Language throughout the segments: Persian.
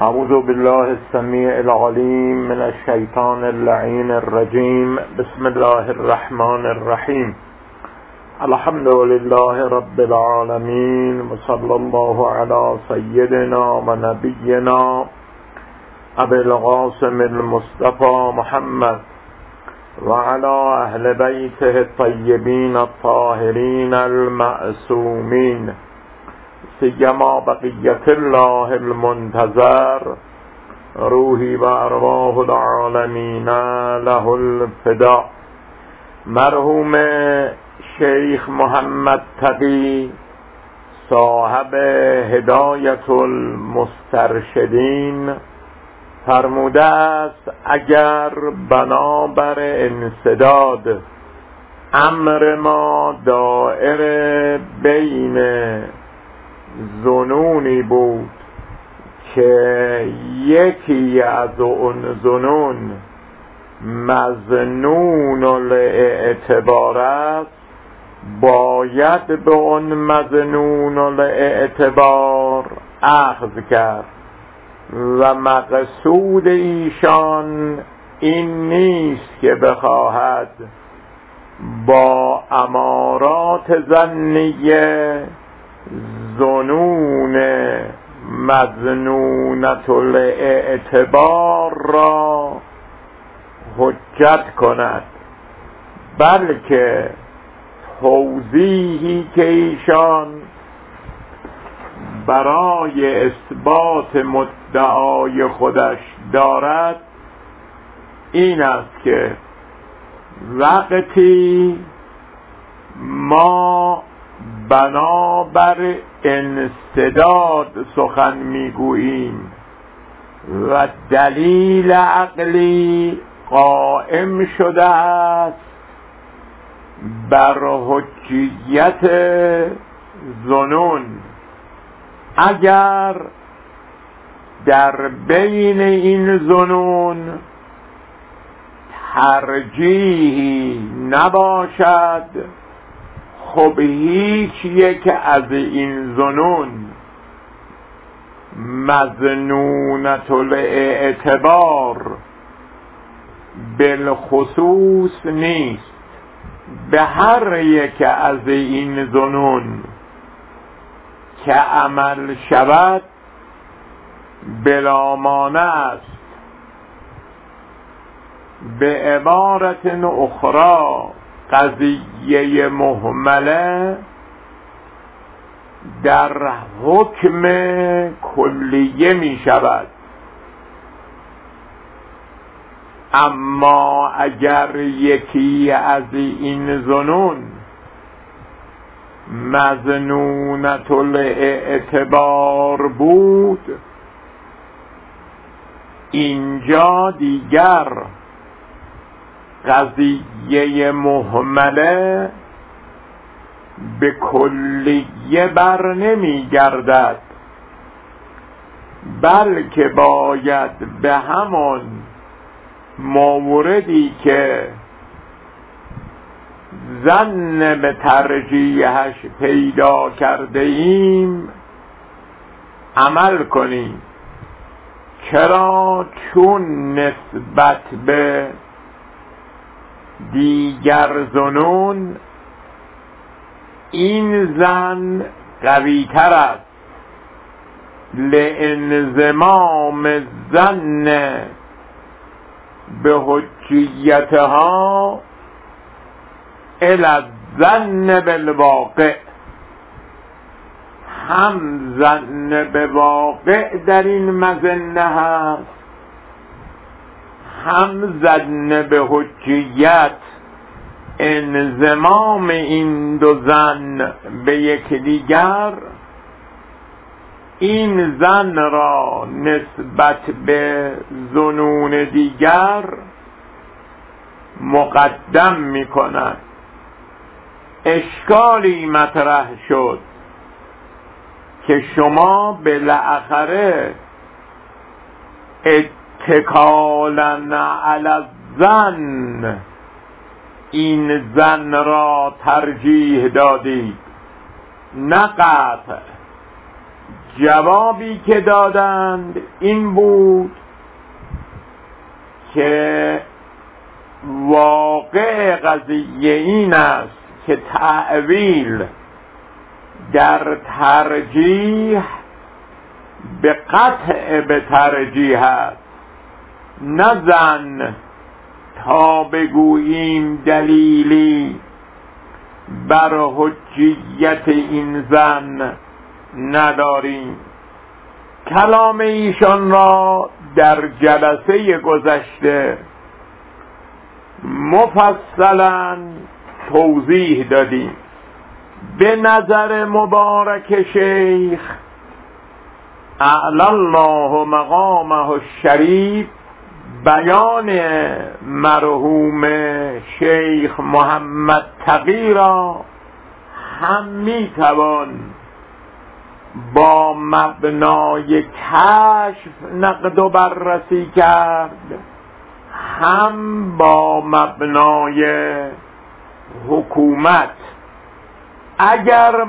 اعوذ بالله السمیع العلیم من الشیطان اللعین الرجیم. بسم الله الرحمن الرحیم. الحمد لله رب العالمین و صلی الله علی سیدنا و نبینا ابی القاسم المصطفى محمد و علی اهل بیته الطیبین الطاهرین المعصومین، سیما بقیت الله المنتظر، روحی و ارواح العالمین له الفدا. مرحوم شیخ محمد تقی صاحب هدایت المسترشدین فرموده است اگر بنابر انسداد امر ما دائر بین ظنونی بود که یکی از اون ظنون مظنون الاعتبار است، باید به اون مظنون الاعتبار اخذ کرد و مقصود ایشان این نیست که بخواهد با امارات ظنیه ظنون مظنونة الاعتبار را حجت کند، بلکه توضیحی که ایشان برای اثبات مدعای خودش دارد این است که وقتی ما بنابر انسداد سخن میگوییم و دلیل عقلی قائم شده است بر حجیت ظنون، اگر در بین این ظنون ترجیحی نباشد، خب هیچ یک از این ظنون مظنونة الاعتبار بالخصوص نیست. به هر یک از این ظنون که عمل شود بلا مانع است. به عبارت اخرى قضیه مهمله در حکم کلیه می شود، اما اگر یکی از این ظنون مظنونة الاعتبار بود، اینجا دیگر قضیه مهمله به کلیه بر نمی گردد، بلکه باید به همون موردی که ظن به ترجیحش پیدا کرده ایم عمل کنیم. چرا؟ چون نسبت به دیگر ظنون این ظن قوی تر است، لانضمام الظن به حجیتها الی الظن بالواقع. هم ظن به واقع در این مظنه هست، هم ظن به حجیت. انضمام این دو ظن به یکدیگر این ظن را نسبت به ظنون دیگر مقدم می کند. اشکالی مطرح شد که شما بالاخره اتکالاً علی الظن این ظن را ترجیح دادید، نه قطع. جوابی که دادند این بود که واقع قضیه این است که تأویل در ترجیح به قطع به ترجیح است، نه زن تا بگوییم دلیلی بر حجیت این زن نداریم. کلام ایشان را در جلسه گذشته مفصلا توضیح دادیم. به نظر مبارک شیخ اعلی الله مقامه الشریف بیان مرحوم شیخ محمد تقی را هم میتوان با مبنای کشف نقد و بررسی کرد، هم با مبنای حکومت. اگر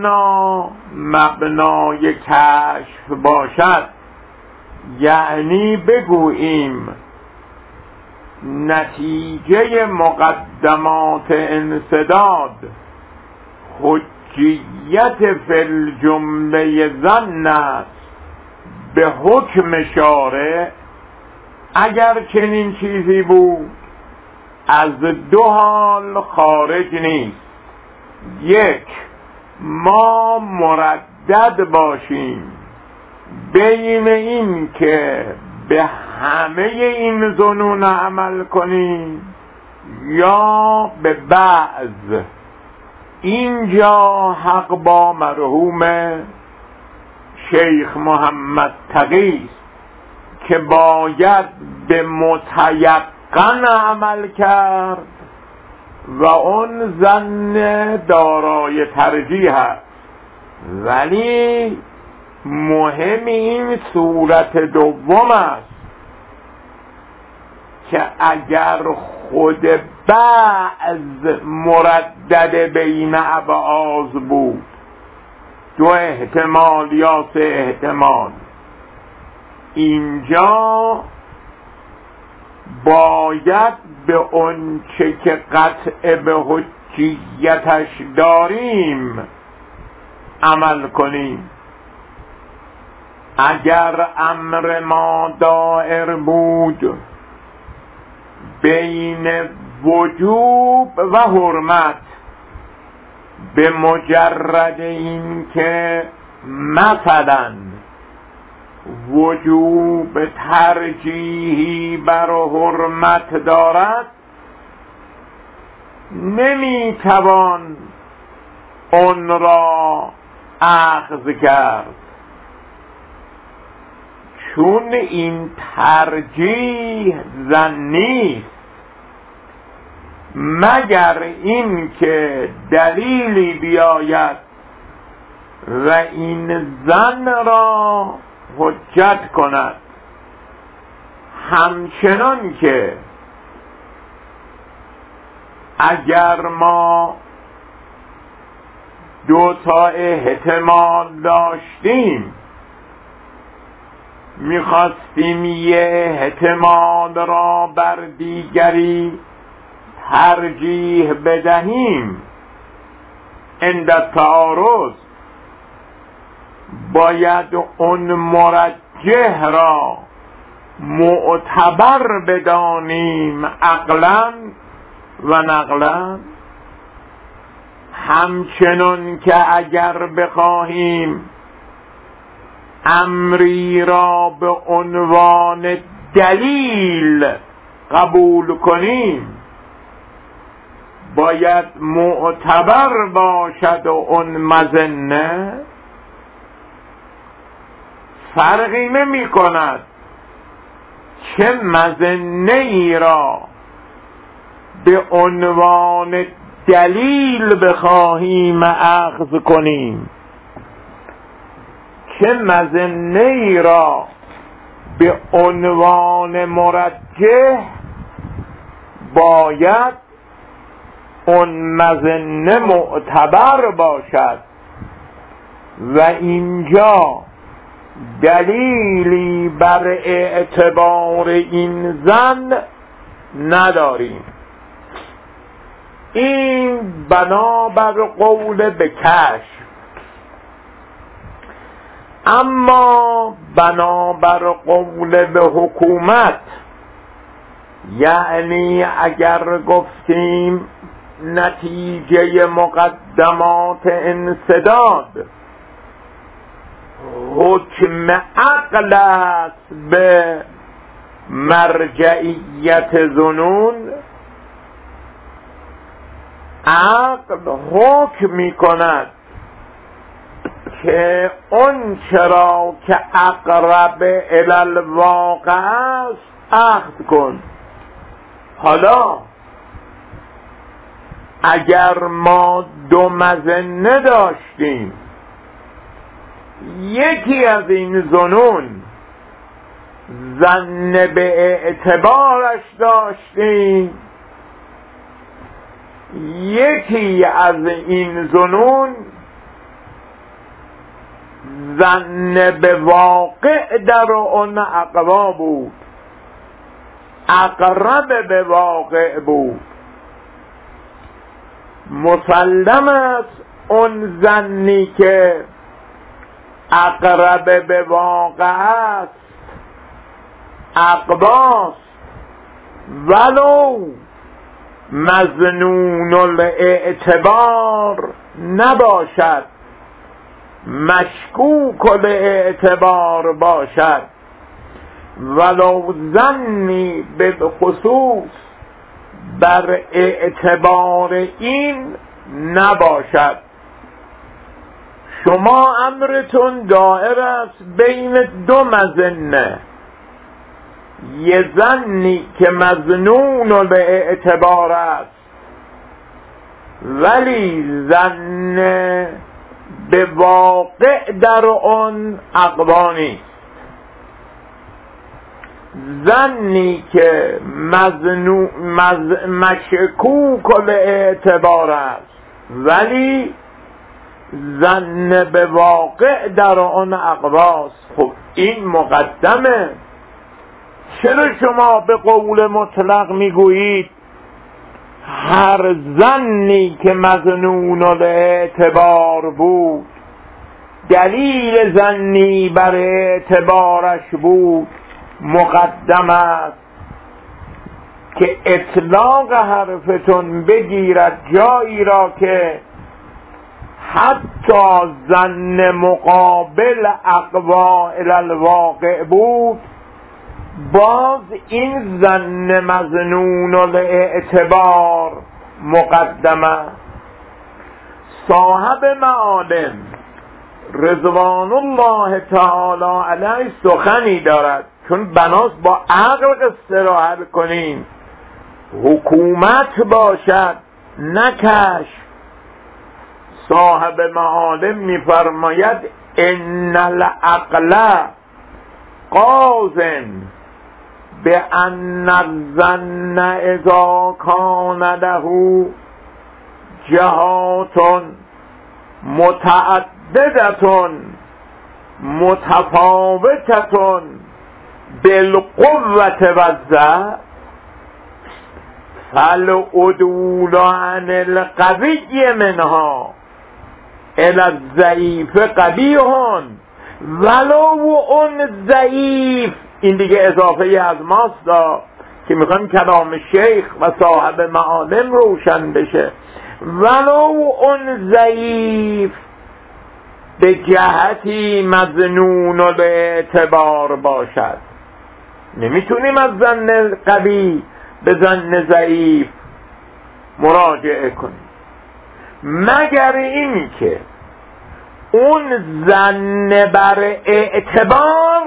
مبنای کشف باشد، یعنی بگوییم نتیجه مقدمات انسداد حجیت فی الجمله ظن است به حکم شارع، اگر چنین چیزی بود از دو حال خارج نیست: یک، ما مردد باشیم بین این که به همه این ظنون عمل کنیم یا به بعض. اینجا حق با مرحوم شیخ محمد تقی است که باید به متیقن عمل کرد و اون ظن دارای ترجیح است. ولی مهم این صورت دوم است که اگر خود بعض مردد بین ابعاض بود، 2 احتمال یا 3 احتمال، اینجا باید به اون چه که قطع به حجیتش داریم عمل کنیم. اگر امر ما دائر بود بین وجوب و حرمت، به مجرد این که مثلا وجوب ترجیحی بر حرمت دارد، نمیتوان اون را اخذ کرد، چون این ترجیح ظنی است، مگر این که دلیلی بیاید و این ظن را حجت کند. همچنان که اگر ما 2 احتمال داشتیم، میخواستیم یه احتمال را بر دیگری ترجیح بدهیم، عند التعارض باید اون مرجح را معتبر بدانیم عقلا و نقلا. همچنان که اگر بخواهیم امری را به عنوان دلیل قبول کنیم، باید معتبر باشد و اون مظنه. فرقی نمی کند چه مظنه ای را به عنوان دلیل بخواهیم اخذ کنیم، چه مظنه ای را به عنوان مرجح. باید اون مظنه معتبر باشد و اینجا دلیلی بر اعتبار این ظن نداریم. این بنابر قول به کشف. اما بنابر قول به حکومت، یعنی اگر گفتیم نتیجه مقدمات انسداد حکم عقل است به مرجعیت ظنون، عقل حکم می کند که اون چرا که اقرب الی الواقع است اخذ کن. حالا اگر ما دو مظنه داشتیم، یکی از این ظنون ظن به اعتبارش داشتیم، یکی از این ظنون ظن به واقع در اون اقوا بود، اقرب به واقع بود. مسلم است اون ظنی که اقرب به واقع است اقواست، ولو مظنون الاعتبار نباشد، مشکوک الاعتبار باشد، ولو ظنی به خصوص بر اعتبار این نباشد. شما امرتون دائر است بین دو مظنه، یه ظنی که مظنون الاعتبار است ولی ظن به واقع در آن اقوا نیست، ظنی که مشکوک الاعتبار است ولی ظن به واقع در آن اقواست. خب این مقدمه. چرا شما به قول مطلق میگویید هر ظنی که مظنون الاعتبار بود دلیل ظنی بر اعتبارش بود مقدم است که اطلاق حرفتون بگیرد جایی را که حتی ظن مقابل اقوا الی الواقع بود، باز این ظن مظنون الاعتبار مقدم است. صاحب معالم رضوان الله تعالی علیه سخنی دارد، چون بناست با عقل قصه را حل کنیم، حکومت باشد نه کشف. صاحب معالم میفرماید ان العقل قاضٍ بأن الظن اذا کان له جهات متعددة متفاوتة بالقوة والضعف فالعدول عن القوی منها الى الضعیف قبیح ولو اون ضعیف. این دیگه اضافه از ماست که میخوایم کلام شیخ و صاحب معالم روشن بشه. ولو اون ضعیف به جهتی مظنون الاعتبار باشد، نمیتونیم از ظن قوی به ظن ضعیف مراجعه کنیم مگر این که اون ظن بر اعتبار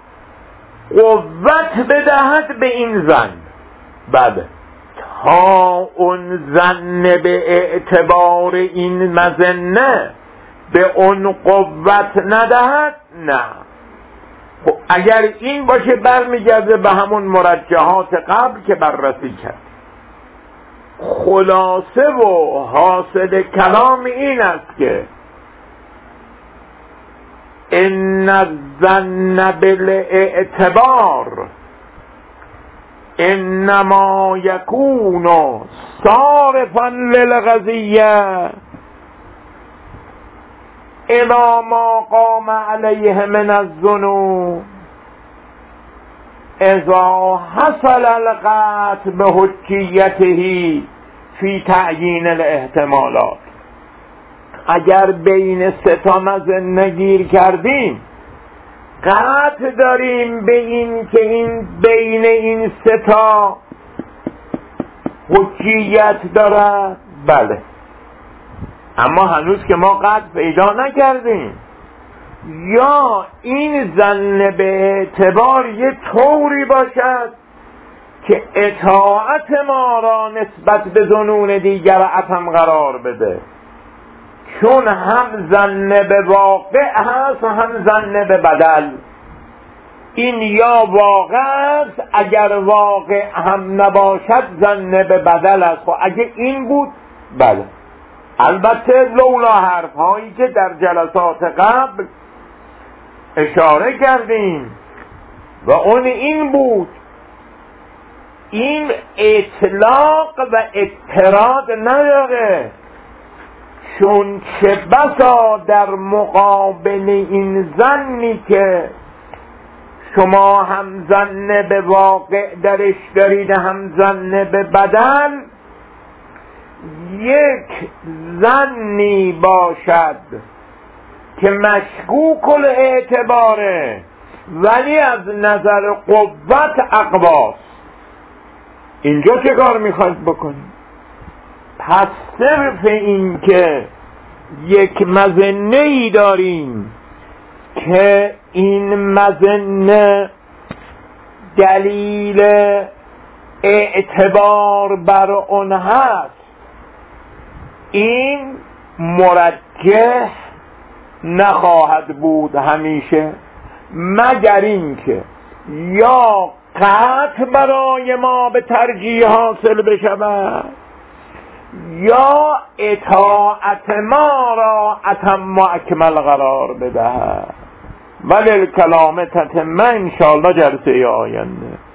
قوت بدهد به این ظن. بعد تا اون ظن به اعتبار این مظنه به اون قوت ندهد نه. خب اگر این باشه برمیگرده به همون مرجحات قبل که بررسی کرد. خلاصه و حاصل کلام این است که ان الظن بالاعتبار انما یکون صارفا للقضیه اذا ما قام علیه من الظنون اذا حصل القطع بحجیته فی تعیین الاحتمالات. اگر بین سه تا مظنه گیر کردیم قطع داریم به این که این بین این سه تا حجیت دارد، بله، اما هنوز که ما قطع پیدا نکردیم. یا این ظن به اعتبار یه طوری باشد که اطاعت ما را نسبت به ظنون دیگر عتم قرار بده، چون هم ظن به واقع هست و هم ظن به بدل. این یا واقع است، اگر واقع هم نباشد ظن به بدل است. و اگه این بود بله. البته لولا حرف هایی که در جلسات قبل اشاره کردیم و اون این بود، این اطلاق و اضطراد نداره، چون چه بسا در مقابل این ظنی که شما هم ظن به واقع درش دارید هم ظن به بدل، یک ظنی باشد که مشکوک الاعتباره ولی از نظر قوت اقواست. اینجا چه کار میخواید بکنید؟ پس صرف این که یک مظنه ای داریم که این مظنه دلیل اعتبار بر اون هست، این مرجح نخواهد بود همیشه، مگر این که یا قطع برای ما به ترجیح حاصل بشود یا اطاعت ما را اتم و اکمل قرار بدهد. ولی الکلام تتمه انشاءالله جلسه آینده.